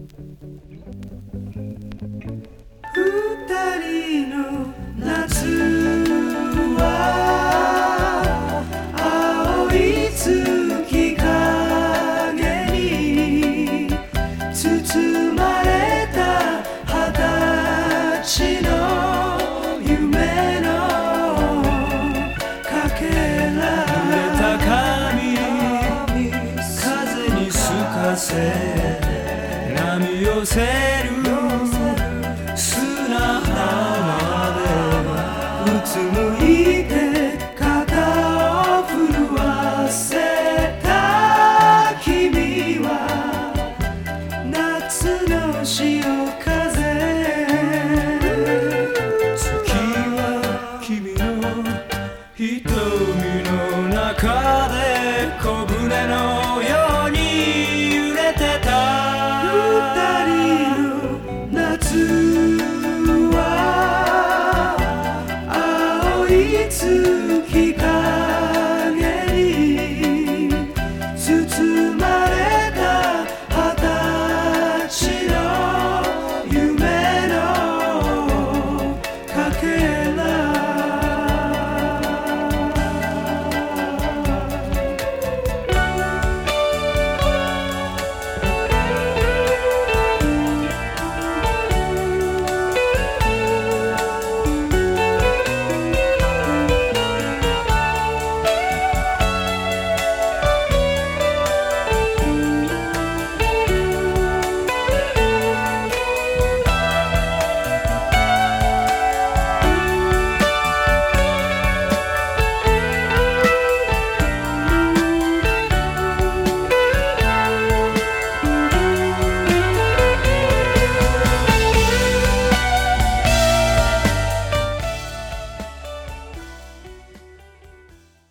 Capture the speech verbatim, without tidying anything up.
二人の夏は青い月影に包まれた二十歳の夢のかけら。濡れた髪風にすかせ波寄せる砂浜でうつむいて肩を震わせた君は夏の潮